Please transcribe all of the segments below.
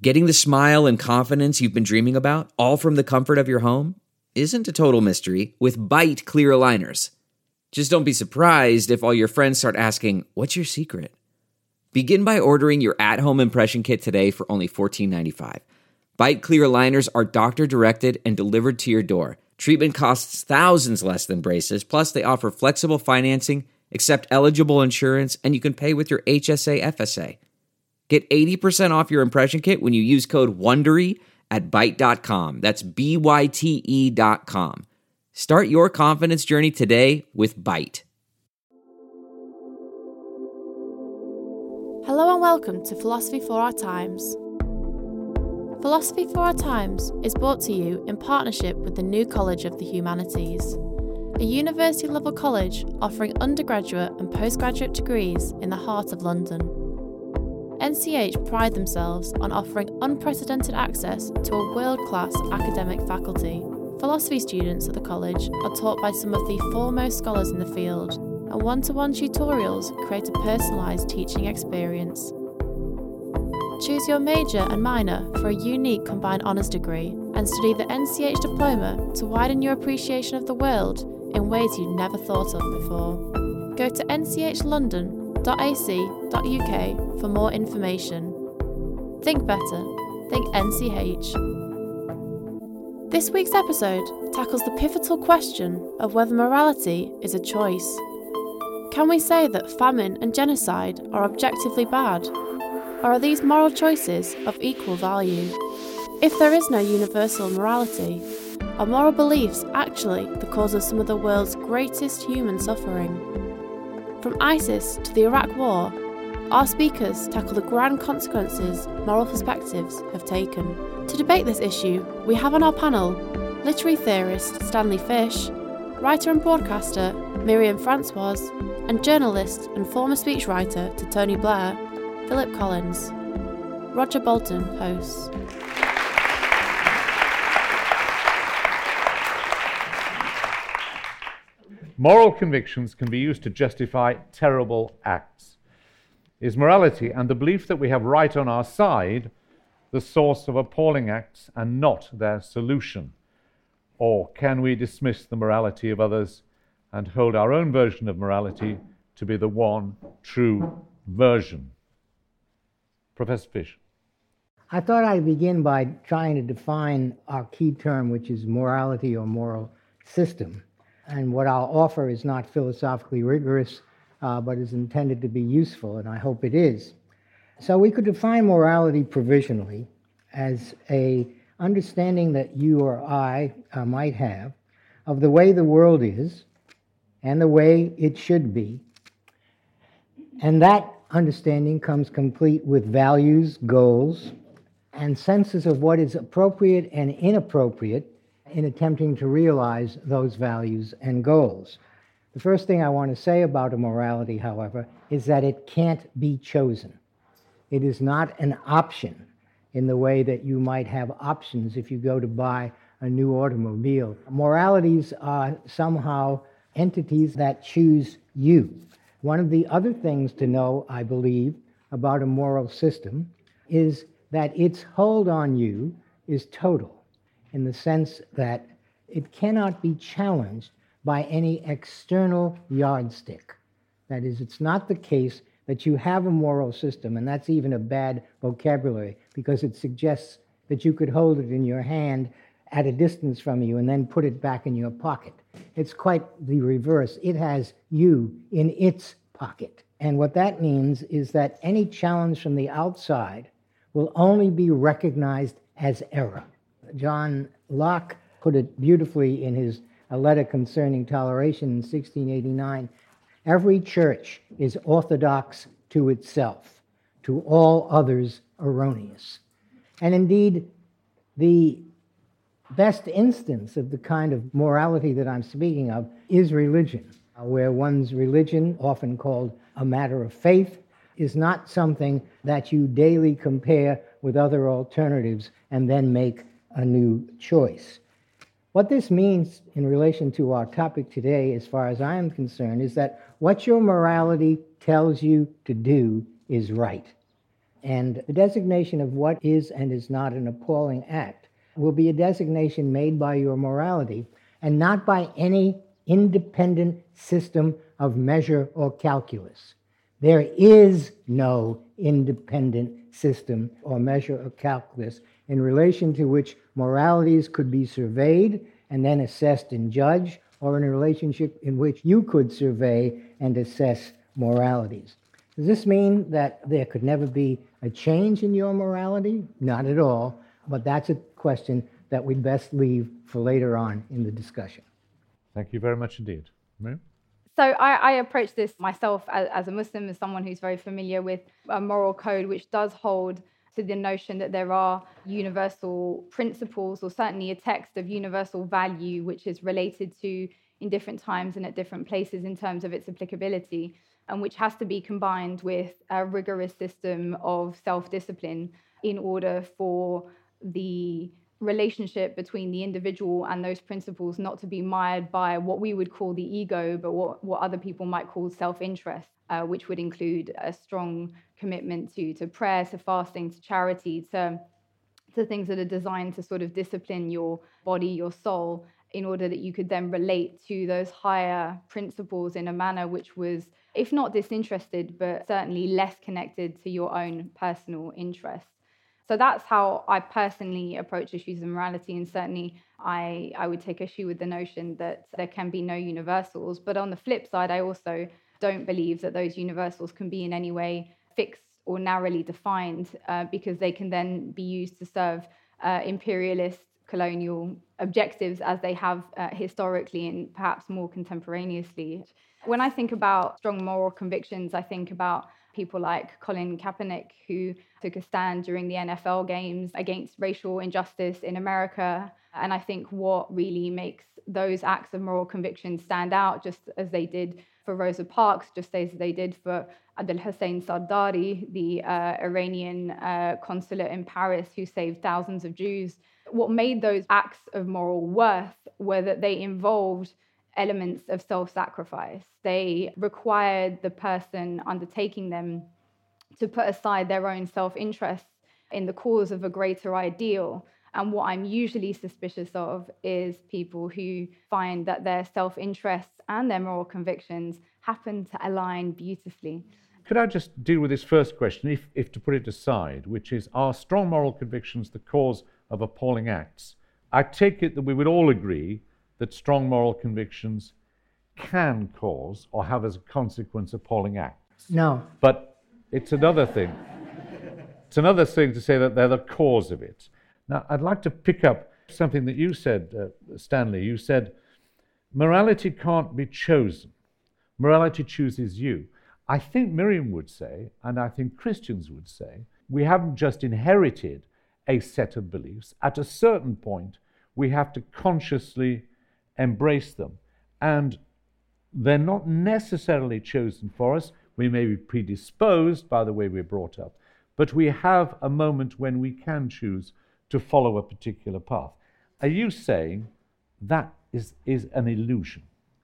Getting the smile and confidence you've been dreaming about, all from the comfort of your home, isn't a total mystery with Byte clear aligners. Just don't be surprised if all your friends start asking, "What's your secret?" Begin by ordering your at-home impression kit today for only $14.95. Byte clear aligners are doctor-directed and delivered to your door. Treatment costs thousands less than braces, plus they offer flexible financing, accept eligible insurance, and you can pay with your HSA FSA. Get 80% off your impression kit when you use code WONDERY at Byte.com. That's BYTE.com. Start your confidence journey today with Byte. Hello and welcome to Philosophy for Our Times. Philosophy for Our Times is brought to you in partnership with the New College of the Humanities, a university-level college offering undergraduate and postgraduate degrees in the heart of London. NCH pride themselves on offering unprecedented access to a world-class academic faculty. Philosophy students at the college are taught by some of the foremost scholars in the field, and one-to-one tutorials create a personalised teaching experience. Choose your major and minor for a unique combined honours degree and study the NCH diploma to widen your appreciation of the world in ways you never thought of before. Go to nchlondon.ac.uk for more information. Think better. Think NCH. This week's episode tackles the pivotal question of whether morality is a choice. Can we say that famine and genocide are objectively bad? Or are these moral choices of equal value? If there is no universal morality, are moral beliefs actually the cause of some of the world's greatest human suffering? From ISIS to the Iraq War, our speakers tackle the grand consequences moral perspectives have taken. To debate this issue, we have on our panel literary theorist Stanley Fish, writer and broadcaster Miriam Francois, and journalist and former speechwriter to Tony Blair, Philip Collins. Roger Bolton hosts. Moral convictions can be used to justify terrible acts. Is morality and the belief that we have right on our side the source of appalling acts and not their solution? Or can we dismiss the morality of others and hold our own version of morality to be the one true version? Professor Fish. I thought I'd begin by trying to define our key term, which is morality or moral system. And what I'll offer is not philosophically rigorous, but is intended to be useful, and I hope it is. So we could define morality provisionally as a understanding that you or I might have of the way the world is and the way it should be. And that understanding comes complete with values, goals, and senses of what is appropriate and inappropriate in attempting to realize those values and goals. The first thing I want to say about a morality, however, is that it can't be chosen. It is not an option in the way that you might have options if you go to buy a new automobile. Moralities are somehow entities that choose you. One of the other things to know, I believe, about a moral system is that its hold on you is total, in the sense that it cannot be challenged by any external yardstick. That is, it's not the case that you have a moral system, and that's even a bad vocabulary, because it suggests that you could hold it in your hand at a distance from you and then put it back in your pocket. It's quite the reverse. It has you in its pocket. And what that means is that any challenge from the outside will only be recognized as error. John Locke put it beautifully in his A Letter Concerning Toleration in 1689. Every church is orthodox to itself, to all others erroneous. And indeed, the best instance of the kind of morality that I'm speaking of is religion, where one's religion, often called a matter of faith, is not something that you daily compare with other alternatives and then make a new choice. What this means in relation to our topic today, as far as I am concerned, is that what your morality tells you to do is right. And the designation of what is and is not an appalling act will be a designation made by your morality and not by any independent system of measure or calculus. There is no independent system or measure or calculus in relation to which moralities could be surveyed and then assessed and judged, or in a relationship in which you could survey and assess moralities. Does this mean that there could never be a change in your morality? Not at all, but that's a question that we'd best leave for later on in the discussion. Thank you very much indeed. Miriam? So I approach this myself as a Muslim, as someone who's very familiar with a moral code, which does hold to the notion that there are universal principles, or certainly a text of universal value, which is related to in different times and at different places in terms of its applicability, and which has to be combined with a rigorous system of self-discipline in order for the relationship between the individual and those principles not to be mired by what we would call the ego, but what other people might call self-interest, which would include a strong commitment to prayer, to fasting, to charity, to things that are designed to sort of discipline your body, your soul, in order that you could then relate to those higher principles in a manner which was, if not disinterested, but certainly less connected to your own personal interests. So that's how I personally approach issues of morality, and certainly I would take issue with the notion that there can be no universals. But on the flip side, I also don't believe that those universals can be in any way fixed or narrowly defined, because they can then be used to serve imperialist colonial objectives as they have historically and perhaps more contemporaneously. When I think about strong moral convictions, I think about people like Colin Kaepernick, who took a stand during the NFL games against racial injustice in America. And I think what really makes those acts of moral conviction stand out, just as they did for Rosa Parks, just as they did for Abdel Hussein Sardari, the Iranian consulate in Paris who saved thousands of Jews. What made those acts of moral worth were that they involved elements of self-sacrifice. They required the person undertaking them to put aside their own self-interests in the cause of a greater ideal. And what I'm usually suspicious of is people who find that their self-interests and their moral convictions happen to align beautifully. Could I just deal with this first question, if to put it aside, which is, are strong moral convictions the cause of appalling acts? I take it that we would all agree that strong moral convictions can cause or have as a consequence appalling acts. No. But it's another thing. It's another thing to say that they're the cause of it. Now, I'd like to pick up something that you said, Stanley. You said, morality can't be chosen. Morality chooses you. I think Miriam would say, and I think Christians would say, we haven't just inherited a set of beliefs. At a certain point, we have to consciously embrace them. And they're not necessarily chosen for us. We may be predisposed by the way we're brought up, but we have a moment when we can choose to follow a particular path. Are you saying that is an illusion?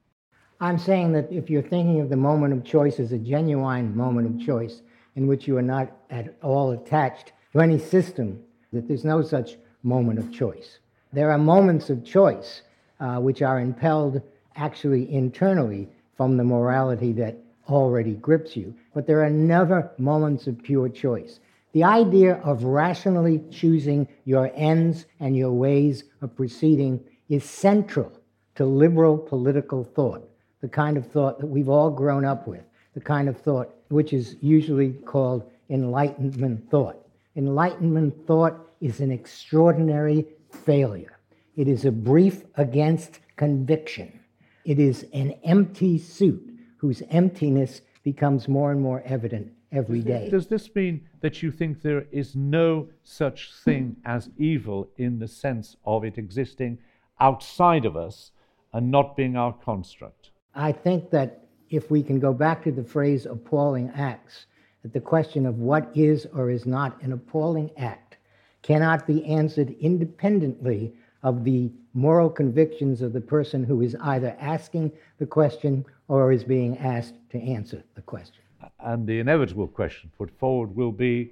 I'm saying that if you're thinking of the moment of choice as a genuine moment of choice in which you are not at all attached to any system, that there's no such moment of choice. There are moments of choice which are impelled actually internally from the morality that already grips you, but there are never moments of pure choice. The idea of rationally choosing your ends and your ways of proceeding is central to liberal political thought, the kind of thought that we've all grown up with, the kind of thought which is usually called Enlightenment thought. Enlightenment thought is an extraordinary failure. It is a brief against conviction. It is an empty suit whose emptiness becomes more and more evident every day. Does this mean that you think there is no such thing as evil in the sense of it existing outside of us and not being our construct? I think that if we can go back to the phrase appalling acts, that the question of what is or is not an appalling act cannot be answered independently of the moral convictions of the person who is either asking the question or is being asked to answer the question. And the inevitable question put forward will be,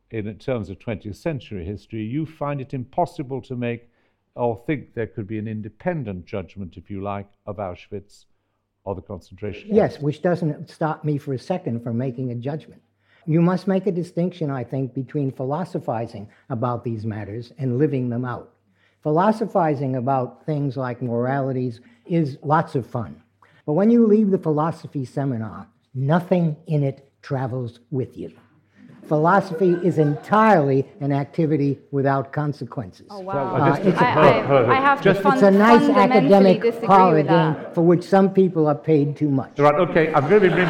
in terms of 20th century history, you find it impossible to make or think there could be an independent judgment, if you like, of Auschwitz or the concentration camps. Yes, which doesn't stop me for a second from making a judgment. You must make a distinction, I think, between philosophizing about these matters and living them out. Philosophizing about things like moralities is lots of fun. But when you leave the philosophy seminar, nothing in it travels with you. Philosophy is entirely an activity without consequences. Oh, wow. I have to It's a nice fundamentally academic disagree parlor with game that. for which some people are paid too much. Right, okay, I'm going to be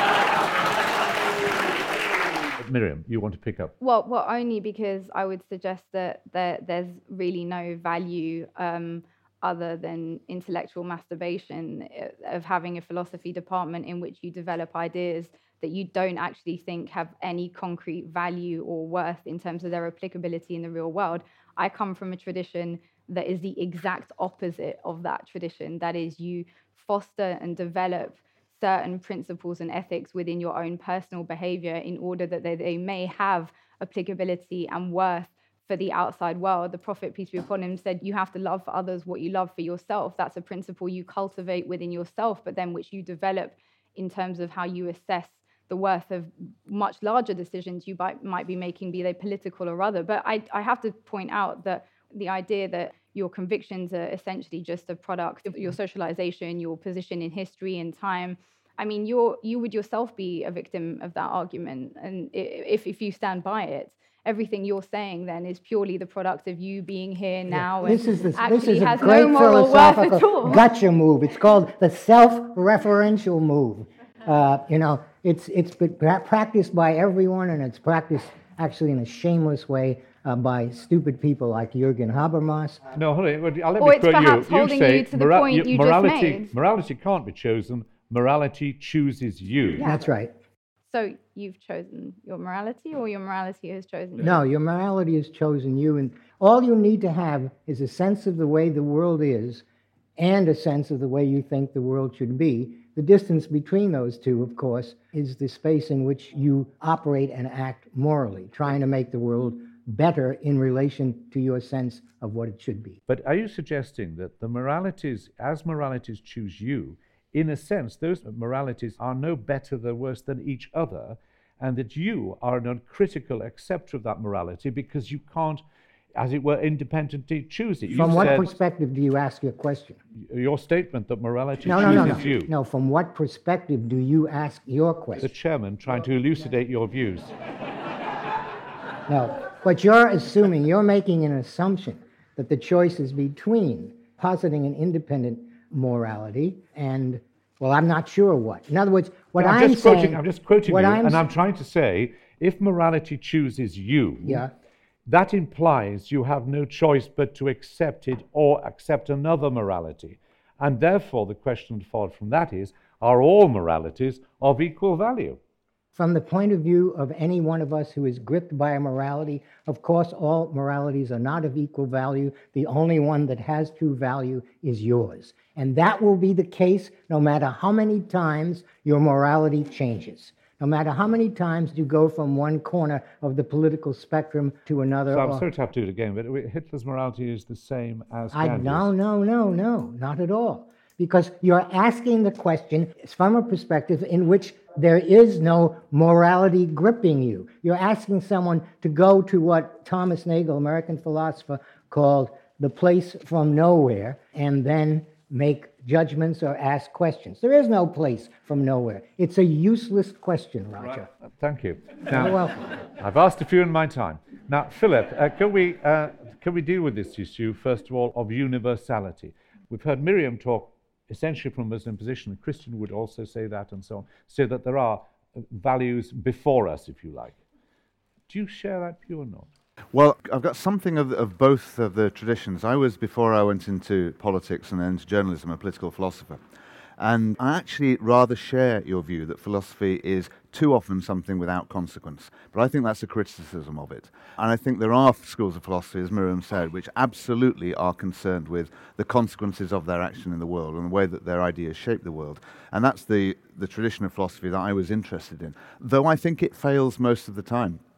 Miriam, you want to pick up? Well, only because I would suggest that there's really no value other than intellectual masturbation of having a philosophy department in which you develop ideas that you don't actually think have any concrete value or worth in terms of their applicability in the real world. I come from a tradition that is the exact opposite of that tradition. That is, you foster and develop certain principles and ethics within your own personal behavior in order that they may have applicability and worth for the outside world. The Prophet, peace be upon him, said you have to love for others what you love for yourself. That's a principle you cultivate within yourself, but then which you develop in terms of how you assess the worth of much larger decisions you might be making, be they political or other. But I have to point out that the idea that your convictions are essentially just a product of your socialization, your position in history and time. I mean, you would yourself be a victim of that argument. And if you stand by it, everything you're saying then is purely the product of you being here now. This and is a actually has great no moral worth at all. philosophical gotcha move. It's called the self-referential move. It's been practiced by everyone, and it's practiced actually in a shameless way by stupid people like Jürgen Habermas. No, hold on. Let Or me it's quote perhaps you. holding say you to the point you just made. Morality can't be chosen. Morality chooses you. Yeah. That's right. So you've chosen your morality, or your morality has chosen you? No, your morality has chosen you, and all you need to have is a sense of the way the world is and a sense of the way you think the world should be. The distance between those two, of course, is the space in which you operate and act morally, trying to make the world better in relation to your sense of what it should be. But are you suggesting that the moralities, as moralities choose you, in a sense, those moralities are no better or worse than each other, and that you are an uncritical acceptor of that morality because you can't, as it were, independently choose it? From what perspective do you ask your question? Your statement that morality No. chooses you. No, from what perspective do you ask your The question? chairman trying to elucidate your views. No, but you're making an assumption that the choice is between positing an independent morality and, well, I'm not sure what. In other words, I'm just quoting you, and I'm trying to say, if morality chooses you, Yeah. that implies you have no choice but to accept it or accept another morality. And therefore, the question followed from that is, are all moralities of equal value? From the point of view of any one of us who is gripped by a morality, of course, all moralities are not of equal value. The only one that has true value is yours. And that will be the case no matter how many times your morality changes. No matter how many times you go from one corner of the political spectrum to another. So I'm sorry to have to do it again, but Hitler's morality is the same as Gandhi's. No, not at all. Because you're asking the question from a perspective in which there is no morality gripping you. You're asking someone to go to what Thomas Nagel, American philosopher, called the place from nowhere, and then make judgments or ask questions. There is no place from nowhere. It's a useless question, Roger. Right. Thank you. You're welcome. I've asked a few in my time. Now, Philip, can we deal with this issue, first of all, of universality? We've heard Miriam talk essentially from a Muslim position, and Christian would also say that and so on, so that there are values before us, if you like. Do you share that view or not? Well, I've got something of both of the traditions. I was, before I went into politics and then into journalism, a political philosopher. And I actually rather share your view that philosophy is too often something without consequence. But I think that's a criticism of it. And I think there are schools of philosophy, as Miriam said, which absolutely are concerned with the consequences of their action in the world and the way that their ideas shape the world. And that's the tradition of philosophy that I was interested in, though I think it fails most of the time.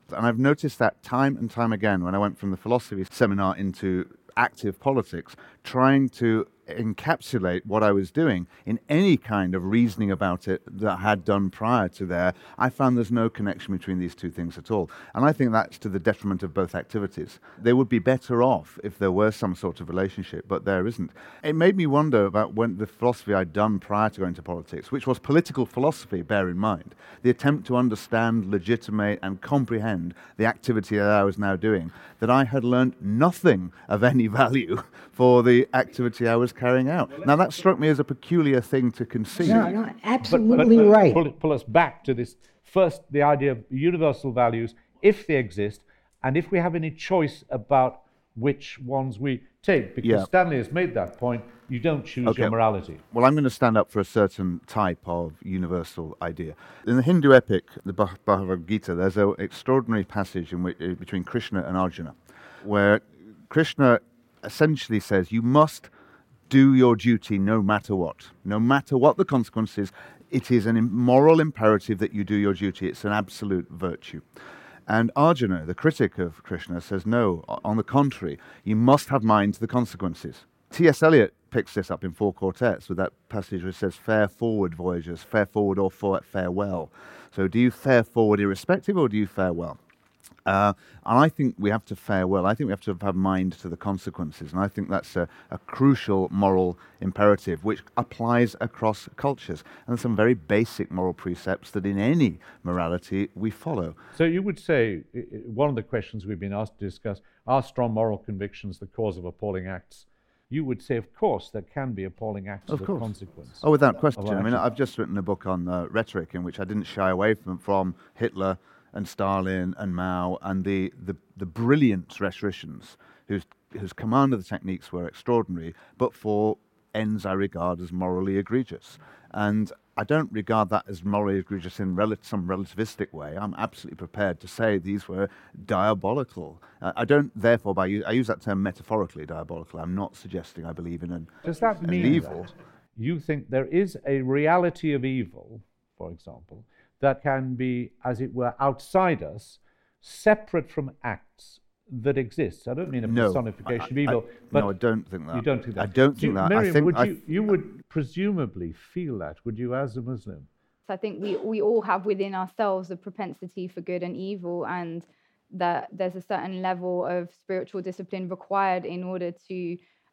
And I've noticed that time and time again when I went from the philosophy seminar into active politics, trying to encapsulate what I was doing in any kind of reasoning about it that I had done prior to there, I found there's no connection between these two things at all. And I think that's to the detriment of both activities. They would be better off if there were some sort of relationship, but there isn't. It made me wonder about when the philosophy I'd done prior to going to politics, which was political philosophy, bear in mind, the attempt to understand, legitimate, and comprehend the activity that I was now doing, that I had learned nothing of any value for the activity I was carrying out. Now, that struck me as a peculiar thing to conceive. No, absolutely right. Pull us back to this first, the idea of universal values, if they exist, and if we have any choice about which ones we take. Because Stanley has made that point, you don't choose your morality. Well, I'm going to stand up for a certain type of universal idea. In the Hindu epic, the Bhagavad Gita, there's an extraordinary passage in which, between Krishna and Arjuna, where Krishna essentially says, you must do your duty no matter what. No matter what the consequences, it is an moral imperative that you do your duty. It's an absolute virtue. And Arjuna, the critic of Krishna, says, no, on the contrary, you must have mind to the consequences. T.S. Eliot picks this up in Four Quartets with that passage which says, fare forward, voyagers, fare forward or farewell. So do you fare forward irrespective or do you fare well? And I think we have to fare well. I think we have to have mind to the consequences. And I think that's a crucial moral imperative which applies across cultures. And there's some very basic moral precepts that in any morality we follow. So you would say, one of the questions we've been asked to discuss, are strong moral convictions the cause of appalling acts? You would say, of course, there can be appalling acts as a consequence. Oh, without question. I mean, I've just written a book on rhetoric in which I didn't shy away from Hitler and Stalin and Mao and the brilliant rhetoricians whose command of the techniques were extraordinary, but for ends I regard as morally egregious. And I don't regard that as morally egregious in some relativistic way. I'm absolutely prepared to say these were diabolical. I don't, therefore, I use that term metaphorically, diabolical. I'm not suggesting I believe in an evil. Does that mean that you think there is a reality of evil, for example, that can be, as it were, outside us, separate from acts that exist? I don't mean a personification of evil. But no, I don't think that. You don't think that? I don't think that. Miriam, you would presumably feel that, would you, as a Muslim? So I think we all have within ourselves a propensity for good and evil, and that there's a certain level of spiritual discipline required in order to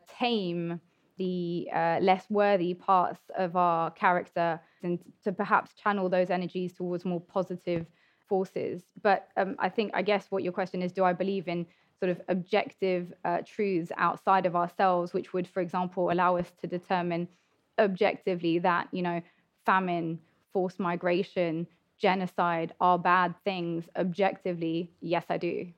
tame the less worthy parts of our character and to perhaps channel those energies towards more positive forces. But I guess what your question is, do I believe in sort of objective truths outside of ourselves, which would, for example, allow us to determine objectively that, famine, forced migration, genocide are bad things objectively? Yes, I do.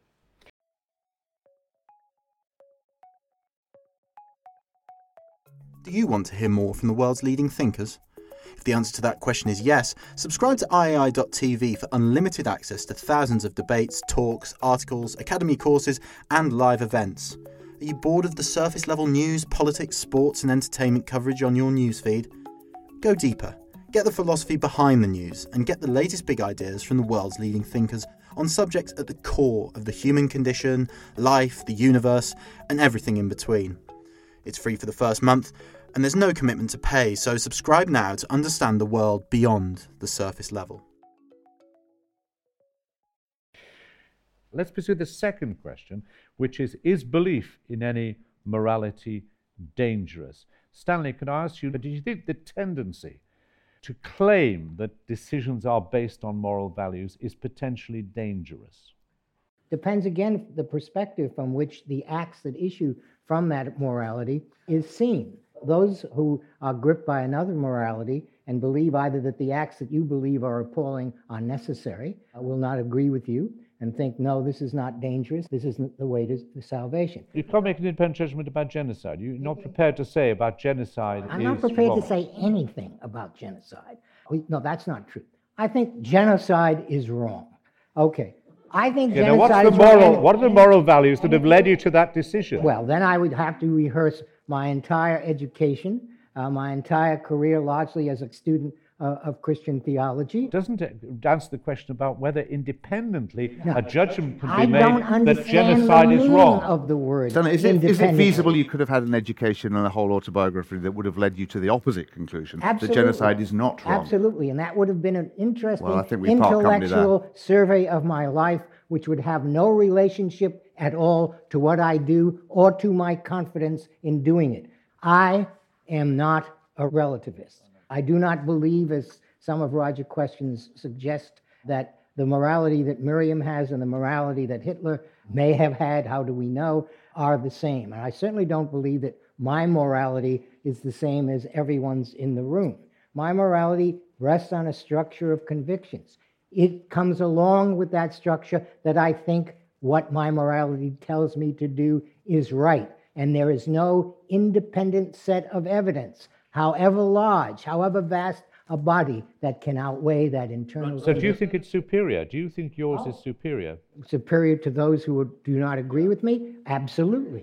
Do you want to hear more from the world's leading thinkers? If the answer to that question is yes, subscribe to IAI.tv for unlimited access to thousands of debates, talks, articles, academy courses, and live events. Are you bored of the surface-level news, politics, sports, and entertainment coverage on your newsfeed? Go deeper. Get the philosophy behind the news and get the latest big ideas from the world's leading thinkers on subjects at the core of the human condition, life, the universe, and everything in between. It's free for the first month, and there's no commitment to pay, so subscribe now to understand the world beyond the surface level. Let's pursue the second question, which is belief in any morality dangerous? Stanley, can I ask you, do you think the tendency to claim that decisions are based on moral values is potentially dangerous? Depends, again, the perspective from which the acts that issue from that morality is seen. Those who are gripped by another morality and believe either that the acts that you believe are appalling are necessary will not agree with you and think, no, this is not dangerous, this isn't the way to salvation. You can't make an independent judgment about genocide. You're not prepared to say about genocide I'm not prepared to say anything about genocide. No, that's not true. I think genocide is wrong. Okay. I think genocide is wrong. What are the moral values that have led you to that decision? Well, then I would have to rehearse my entire education, my entire career, largely as a student of Christian theology. Doesn't it answer the question about whether independently No. a judgment can be I don't made that understand genocide the is meaning wrong? of the word Stanley, is it independently. feasible you could have had an education and a whole autobiography that would have led you to the opposite conclusion, Absolutely. that genocide is not wrong? Absolutely, and that would have been an interesting Well, I think we part company there. intellectual survey of my life, which would have no relationship at all to what I do or to my confidence in doing it. I am not a relativist. I do not believe, as some of Roger's questions suggest, that the morality that Miriam has and the morality that Hitler may have had, how do we know, are the same. And I certainly don't believe that my morality is the same as everyone's in the room. My morality rests on a structure of convictions. It comes along with that structure that I think what my morality tells me to do is right. And there is no independent set of evidence, however large, however vast a body, that can outweigh that internal. So do you think it's superior? Do you think yours is superior? Superior to those who do not agree with me? Absolutely.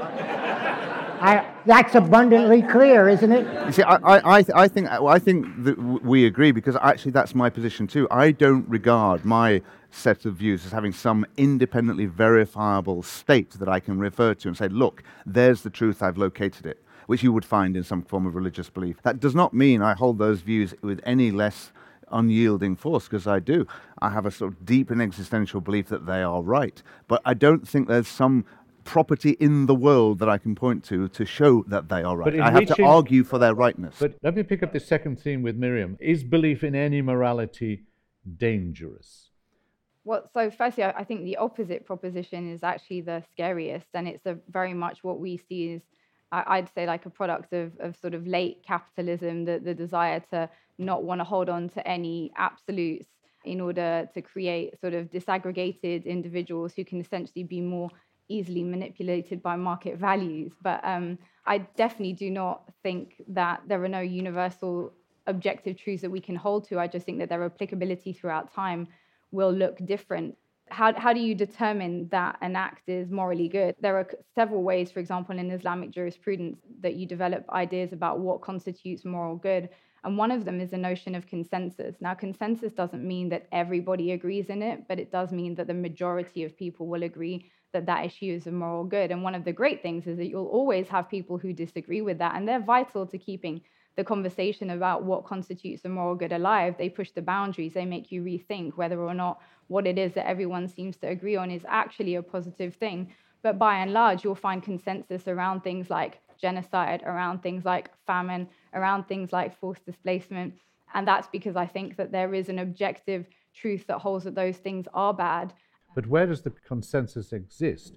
That's abundantly clear, isn't it? You see, I think that we agree, because actually that's my position too. I don't regard my set of views as having some independently verifiable state that I can refer to and say, look, there's the truth, I've located it, which you would find in some form of religious belief. That does not mean I hold those views with any less unyielding force, because I do. I have a sort of deep and existential belief that they are right. But I don't think there's some property in the world that I can point to show that they are right. I have to argue for their rightness. But let me pick up this second theme with Miriam. Is belief in any morality dangerous? Well, so firstly, I think the opposite proposition is actually the scariest, and it's very much what we see as, I'd say, like a product of sort of late capitalism, the desire to not want to hold on to any absolutes in order to create sort of disaggregated individuals who can essentially be more easily manipulated by market values. But I definitely do not think that there are no universal objective truths that we can hold to. I just think that their applicability throughout time will look different. How do you determine that an act is morally good? There are several ways, for example, in Islamic jurisprudence, that you develop ideas about what constitutes moral good. And one of them is the notion of consensus. Now, consensus doesn't mean that everybody agrees in it, but it does mean that the majority of people will agree that that issue is a moral good. And one of the great things is that you'll always have people who disagree with that, and they're vital to keeping the conversation about what constitutes a moral good alive. They push the boundaries. They make you rethink whether or not what it is that everyone seems to agree on is actually a positive thing. But by and large, you'll find consensus around things like genocide, around things like famine, around things like forced displacement. And that's because I think that there is an objective truth that holds that those things are bad. But where does the consensus exist?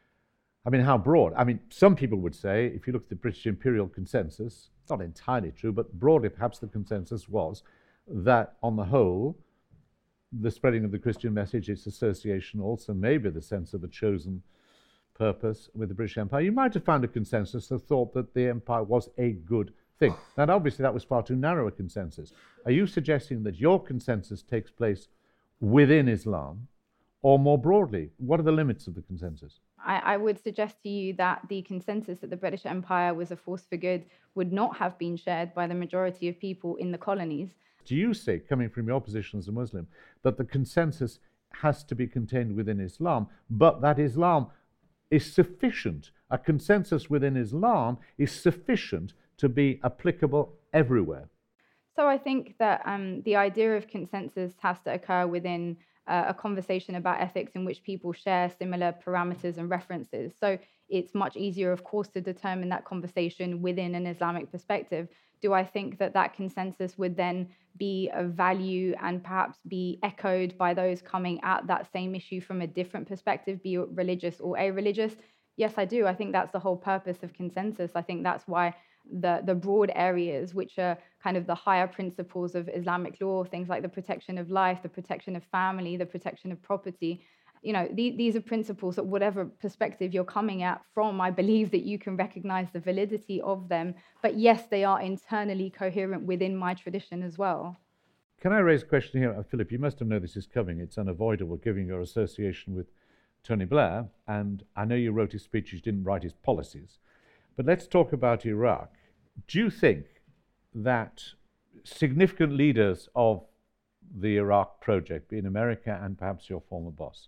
I mean, how broad? I mean, some people would say, if you look at the British imperial consensus, it's not entirely true, but broadly perhaps the consensus was that on the whole, the spreading of the Christian message, its association also maybe the sense of a chosen purpose with the British Empire, you might have found a consensus that thought that the empire was a good thing. Now, obviously, that was far too narrow a consensus. Are you suggesting that your consensus takes place within Islam, or more broadly? What are the limits of the consensus? I would suggest to you that the consensus that the British Empire was a force for good would not have been shared by the majority of people in the colonies. Do you say, coming from your position as a Muslim, that the consensus has to be contained within Islam, but that Islam is sufficient, a consensus within Islam is sufficient to be applicable everywhere? So I think that the idea of consensus has to occur within a conversation about ethics in which people share similar parameters and references. So it's much easier, of course, to determine that conversation within an Islamic perspective. Do I think that that consensus would then be of value and perhaps be echoed by those coming at that same issue from a different perspective, be it religious or a-religious? Yes, I do. I think that's the whole purpose of consensus. I think that's why the broad areas, which are kind of the higher principles of Islamic law, things like the protection of life, the protection of family, the protection of property, these are principles that whatever perspective you're coming at from, I believe that you can recognize the validity of them. But yes, they are internally coherent within my tradition as well. Can I raise a question here? Philip, you must have known this is coming. It's unavoidable given your association with Tony Blair. And I know you wrote his speeches, you didn't write his policies. But let's talk about Iraq. Do you think that significant leaders of the Iraq project, being America and perhaps your former boss,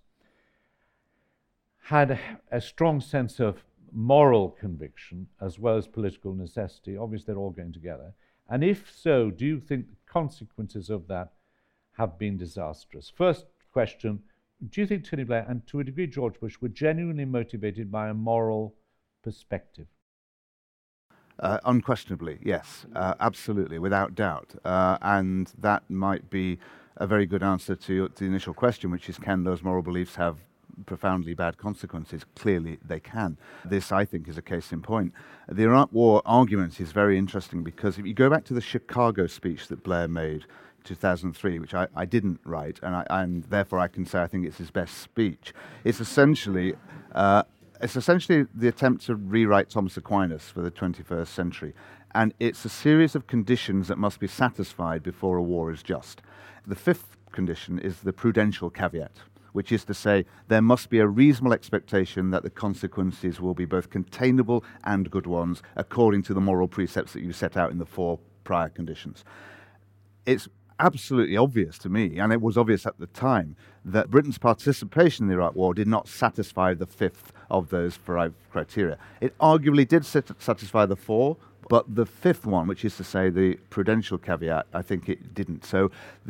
had a strong sense of moral conviction as well as political necessity. Obviously, they're all going together. And if so, do you think the consequences of that have been disastrous? First question, do you think Tony Blair and to a degree George Bush were genuinely motivated by a moral perspective? Unquestionably, yes, absolutely, without doubt. And that might be a very good answer to the initial question, which is, can those moral beliefs have profoundly bad consequences? Clearly they can. This, I think, is a case in point. The Iraq War argument is very interesting because if you go back to the Chicago speech that Blair made in 2003, which I didn't write, and therefore I can say I think it's his best speech, it's essentially the attempt to rewrite Thomas Aquinas for the 21st century. And it's a series of conditions that must be satisfied before a war is just. The fifth condition is the prudential caveat, which is to say there must be a reasonable expectation that the consequences will be both containable and good ones according to the moral precepts that you set out in the four prior conditions. It's absolutely obvious to me, and it was obvious at the time, that Britain's participation in the Iraq War did not satisfy the fifth of those five criteria. It arguably did satisfy the four, but the fifth one, which is to say the prudential caveat, I think it didn't. So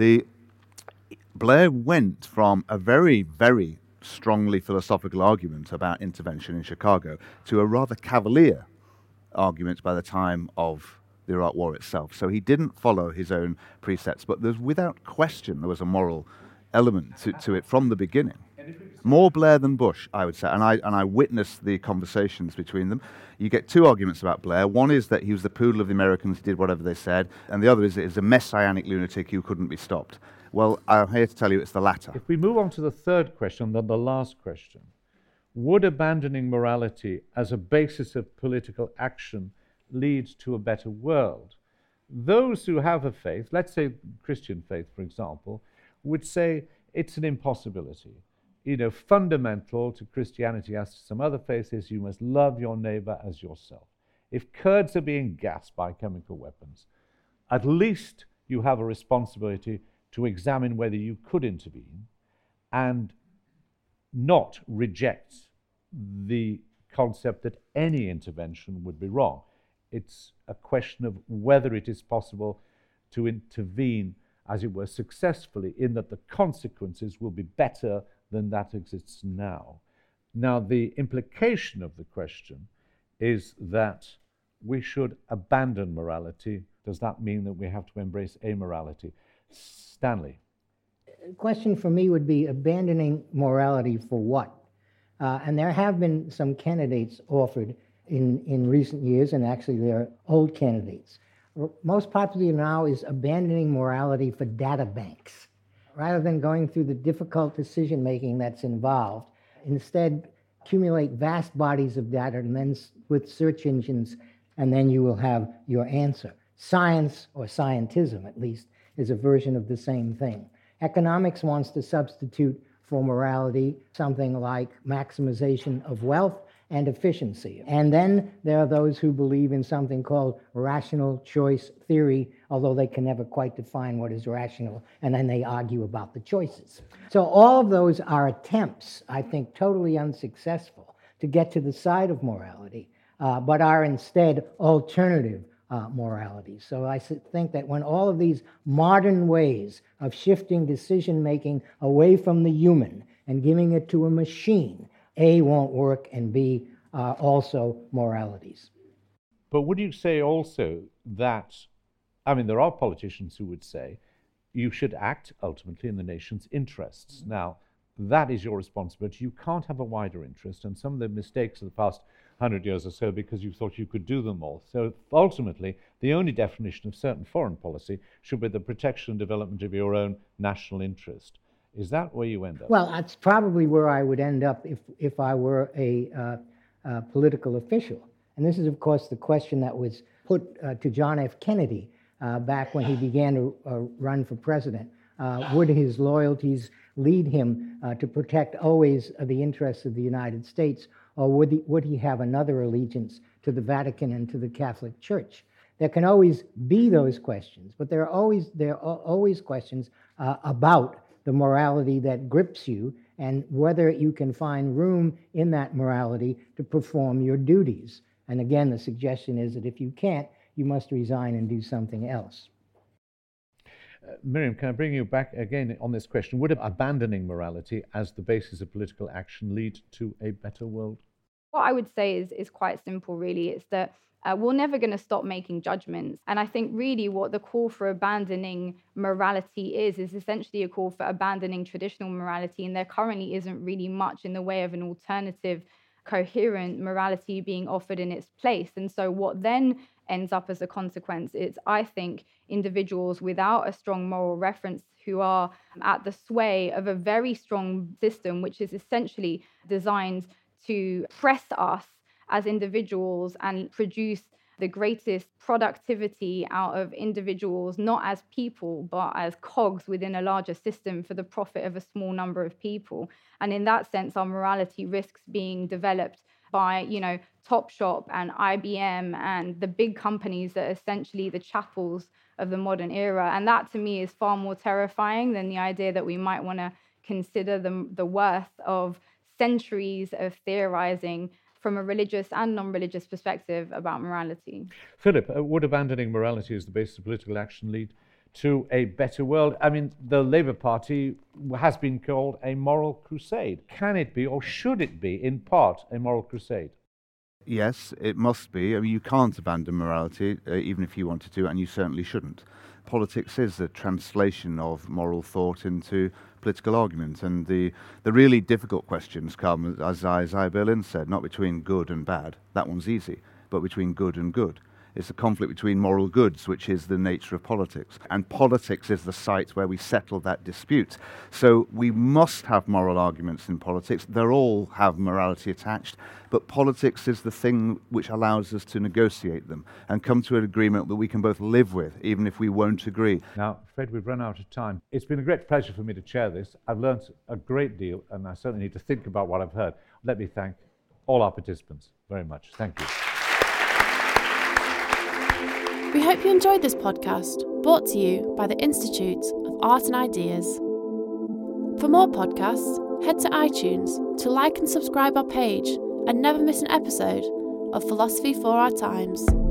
Blair went from a very, very strongly philosophical argument about intervention in Chicago to a rather cavalier argument by the time of the Iraq War itself. So he didn't follow his own precepts, but without question there was a moral element to it from the beginning. More Blair than Bush, I would say, and I witnessed the conversations between them. You get two arguments about Blair. One is that he was the poodle of the Americans, he did whatever they said, and the other is that he was a messianic lunatic who couldn't be stopped. Well, I'm here to tell you it's the latter. If we move on to the third question, then the last question, would abandoning morality as a basis of political action lead to a better world? Those who have a faith, let's say Christian faith, for example, would say it's an impossibility. Fundamental to Christianity as to some other faiths is you must love your neighbor as yourself. If Kurds are being gassed by chemical weapons, at least you have a responsibility to examine whether you could intervene and not reject the concept that any intervention would be wrong. It's a question of whether it is possible to intervene, as it were, successfully, in that the consequences will be better than that exists now. Now, the implication of the question is that we should abandon morality. Does that mean that we have to embrace amorality? Stanley. The question for me would be abandoning morality for what? And there have been some candidates offered in recent years, and actually they're old candidates. Most popular now is abandoning morality for data banks. Rather than going through the difficult decision-making that's involved, instead accumulate vast bodies of data and then with search engines, and then you will have your answer. Science, or scientism at least, is a version of the same thing. Economics wants to substitute for morality something like maximization of wealth and efficiency. And then there are those who believe in something called rational choice theory, although they can never quite define what is rational, and then they argue about the choices. So all of those are attempts, I think totally unsuccessful, to get to the side of morality, but are instead alternative morality. So I think that when all of these modern ways of shifting decision-making away from the human and giving it to a machine, A, won't work, and B, are also moralities. But would you say also that, there are politicians who would say you should act ultimately in the nation's interests. Now, that is your responsibility. You can't have a wider interest, and some of the mistakes of the past 100 years or so because you thought you could do them all. So ultimately, the only definition of certain foreign policy should be the protection and development of your own national interest. Is that where you end up? Well, that's probably where I would end up if I were a political official. And this is, of course, the question that was put to John F. Kennedy back when he began to run for president. Would his loyalties lead him to protect always the interests of the United States, or would he have another allegiance to the Vatican and to the Catholic Church? There can always be those questions, but there are always questions about the morality that grips you and whether you can find room in that morality to perform your duties. And again, the suggestion is that if you can't, you must resign and do something else. Miriam, can I bring you back again on this question? Would abandoning morality as the basis of political action lead to a better world? What I would say is quite simple, really. It's that we're never going to stop making judgments. And I think really what the call for abandoning morality is essentially a call for abandoning traditional morality. And there currently isn't really much in the way of an alternative, coherent morality being offered in its place. And so what then ends up as a consequence is, I think, individuals without a strong moral reference who are at the sway of a very strong system, which is essentially designed to press us as individuals and produce the greatest productivity out of individuals, not as people, but as cogs within a larger system for the profit of a small number of people. And in that sense, our morality risks being developed by, Topshop and IBM and the big companies that are essentially the chapels of the modern era. And that, to me, is far more terrifying than the idea that we might want to consider the worth of centuries of theorizing from a religious and non-religious perspective about morality. Philip, would abandoning morality as the basis of political action lead to a better world? I mean, the Labour Party has been called a moral crusade. Can it be, or should it be, in part, a moral crusade? Yes, it must be. I mean, you can't abandon morality, even if you wanted to, and you certainly shouldn't. Politics is a translation of moral thought into political argument, and the really difficult questions come, as Isaiah Berlin said, not between good and bad. That one's easy, but between good and good. It's a conflict between moral goods, which is the nature of politics. And politics is the site where we settle that dispute. So we must have moral arguments in politics. They all have morality attached. But politics is the thing which allows us to negotiate them and come to an agreement that we can both live with, even if we won't agree. Now, Fred, we've run out of time. It's been a great pleasure for me to chair this. I've learned a great deal, and I certainly need to think about what I've heard. Let me thank all our participants very much. Thank you. We hope you enjoyed this podcast, brought to you by the Institute of Art and Ideas. For more podcasts, head to iTunes to like and subscribe our page and never miss an episode of Philosophy for Our Times.